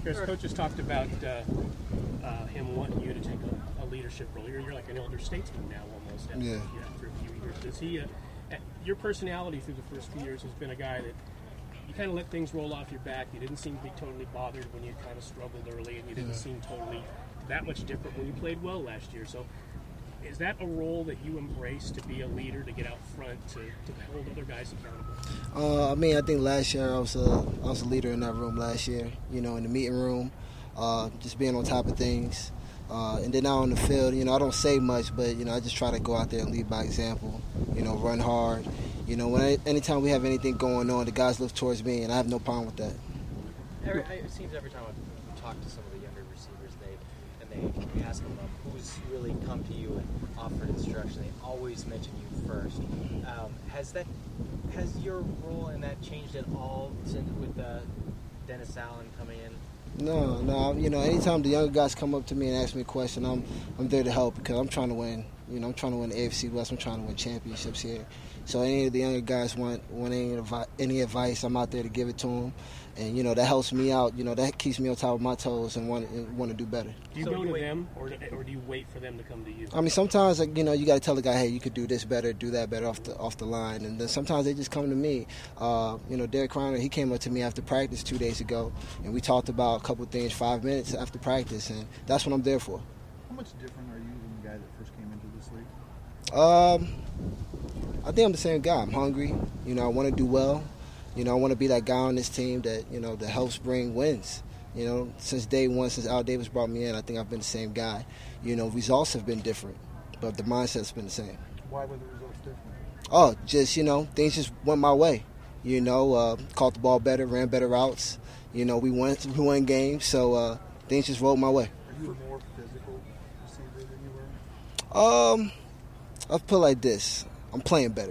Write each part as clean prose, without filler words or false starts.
Chris, Coach has talked about him wanting you to take a leadership role. You're like an elder statesman now almost after a few years. Does he, your personality through the first few years has been a guy that you kind of let things roll off your back. You didn't seem to be totally bothered when you kind of struggled early, and you didn't seem totally that much different when you played well last year. So is that a role that you embrace, to be a leader, to get out front, to hold other guys accountable? I think last year I was a leader in that room last year, in the meeting room, just being on top of things. And then out on the field, I don't say much, but, I just try to go out there and lead by example, run hard. Anytime we have anything going on, the guys look towards me, and I have no problem with that. It seems every time I've talked to some of the younger receivers, they ask them who's really come to you and offered instruction. They always mention you first. Has your role in that changed at all with Dennis Allen coming in? No. Anytime the younger guys come up to me and ask me a question, I'm there to help, because I'm trying to win. I'm trying to win the AFC West. I'm trying to win championships here. So any of the younger guys want any advice, I'm out there to give it to them. And, that helps me out. That keeps me on top of my toes and want to do better. Do you go to them, or do you wait for them to come to you? I mean, sometimes, you got to tell the guy, hey, you could do this better, do that better off the line. And then sometimes they just come to me. Derek Reiner, he came up to me after practice 2 days ago, and we talked about a couple of things 5 minutes after practice, and that's what I'm there for. How much different are you than the guy that first came into this league? I think I'm the same guy. I'm hungry. I want to do well. I want to be that guy on this team that, that helps bring wins. Since day one, since Al Davis brought me in, I think I've been the same guy. Results have been different, but the mindset's been the same. Why were the results different? Oh, just, things just went my way. Caught the ball better, ran better routes. We won games, so things just rolled my way. Are you a more physical receiver than you were? I'll put it like this. I'm playing better.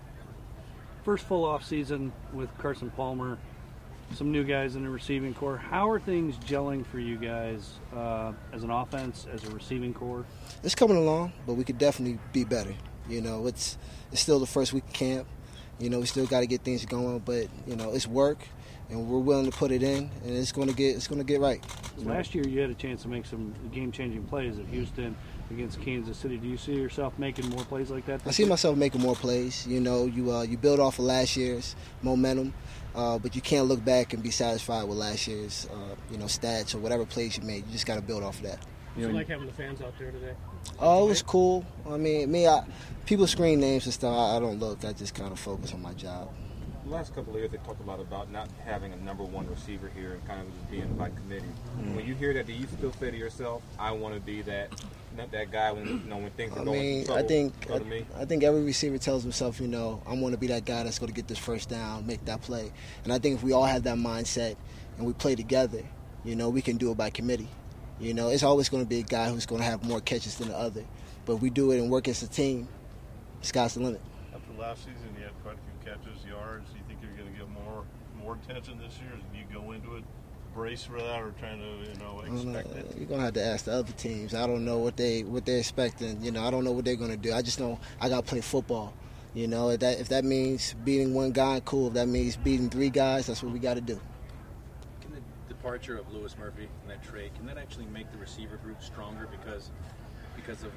First full off season with Carson Palmer, some new guys in the receiving core. How are things gelling for you guys as an offense, as a receiving core? It's coming along, but we could definitely be better. It's still the first week of camp. We still got to get things going, but it's work, and we're willing to put it in, and it's going to get right. Last year you had a chance to make some game-changing plays at Houston against Kansas City. Do you see yourself making more plays like that? I see myself making more plays. You build off of last year's momentum, but you can't look back and be satisfied with last year's stats or whatever plays you made. You just got to build off of that. You like having the fans out there today? Oh, it was cool. I mean, people screen names and stuff. I don't look. I just kind of focus on my job. The last couple of years, they talked a lot about not having a number one receiver here and kind of just being by committee. Mm-hmm. When you hear that, do you still say to yourself, "I want to be that guy when things are going trouble, I think every receiver tells himself, I want to be that guy that's going to get this first down, make that play. And I think if we all have that mindset and we play together, we can do it by committee. It's always going to be a guy who's going to have more catches than the other. But if we do it and work as a team, sky's the limit. After last season, you had quite a few catches, yards. Do you think you're going to get more attention this year? Do you go into it brace for that, or trying to expect it? You're going to have to ask the other teams. I don't know what they're expecting. I don't know what they're going to do. I just know I got to play football. If that means beating one guy, cool. If that means beating three guys, that's what we got to do. Can the departure of Louis Murphy and that trade, can that actually make the receiver group stronger because of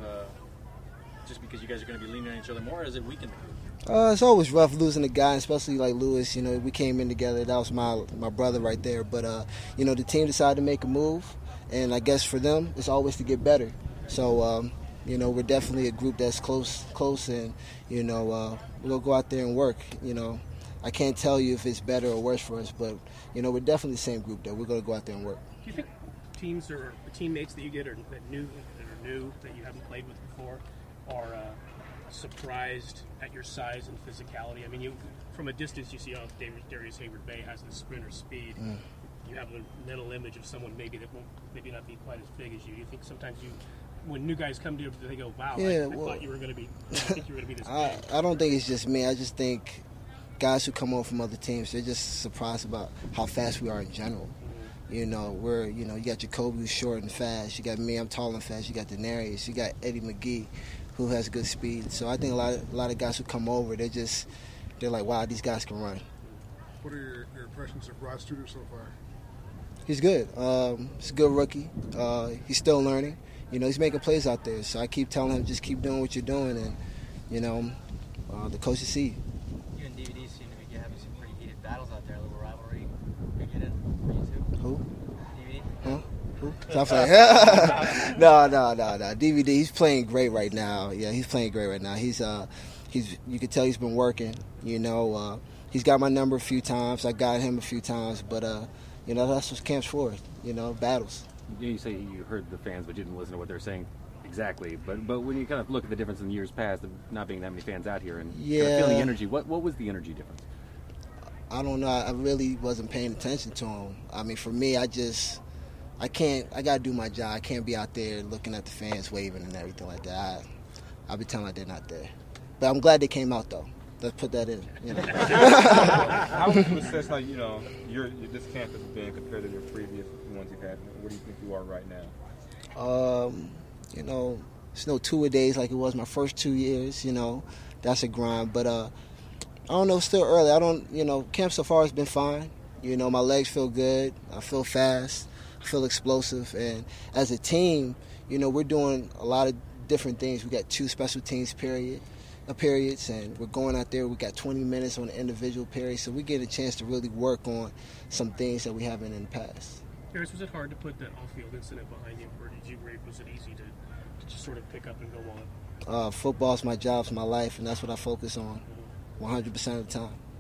just because you guys are going to be leaning on each other more, or is it weaken the group? It's always rough losing a guy, especially like Louis. We came in together. That was my brother right there. But, the team decided to make a move, and I guess for them, it's always to get better. So, we're definitely a group that's close, and, we're going to go out there and work. I can't tell you if it's better or worse for us, but, we're definitely the same group, though. We're going to go out there and work. Do you think teams or teammates that you get that are new that you haven't played with before are surprised at your size and physicality? I mean, from a distance, you see, Darius Hayward-Bay has the sprinter speed. You have a mental image of someone maybe that won't not be quite as big as you. Do you think sometimes when new guys come to you, they go, "Wow, I thought you were going to be. I think you were going to be this big." I don't think it's just me. I just think guys who come over from other teams, they're just surprised about how fast we are in general. You got Jacoby who's short and fast. You got me, I'm tall and fast. You got Denarius. You got Eddie McGee, who has good speed. So I think a lot of guys who come over, they're like, wow, these guys can run. What are your impressions of Rod Studer so far? He's good. He's a good rookie. He's still learning. You know, he's making plays out there. So I keep telling him, just keep doing what you're doing, and you know, the coaches see. You and DVD seem to be having some pretty heated battles out there. A little rivalry. You get in for you two. Who? DVD. Huh? Who? So I'm like, no. DVD. He's playing great right now. Yeah, he's playing great right now. He's you can tell he's been working. You know, he's got my number a few times. I got him a few times, but you know, that's what camp's for. You know, battles. You say you heard the fans, but you didn't listen to what they're saying exactly. But when you kind of look at the difference in years past, of not being that many fans out here, and kind of feeling the energy, what was the energy difference? I don't know. I really wasn't paying attention to him. I mean, for me, I got to do my job. I can't be out there looking at the fans waving and everything like that. I'll be telling like they're not there. But I'm glad they came out, though. Let's put that in. You know. How would you assess, like, you know, this camp has been compared to your previous ones you've had? Where do you think you are right now? You know, it's no two-a-days like it was my first 2 years. You know, that's a grind. But I don't know. It's still early. You know, camp so far has been fine. You know, my legs feel good. I feel fast. I feel explosive. And as a team, you know, we're doing a lot of different things. We got 2 special teams periods, and we're going out there. We got 20 minutes on the individual period, so we get a chance to really work on some things that we haven't in the past. Harris, was it hard to put that off-field incident behind you, or was it easy to just sort of pick up and go on? Football's my job, it's my life, and that's what I focus on 100% of the time.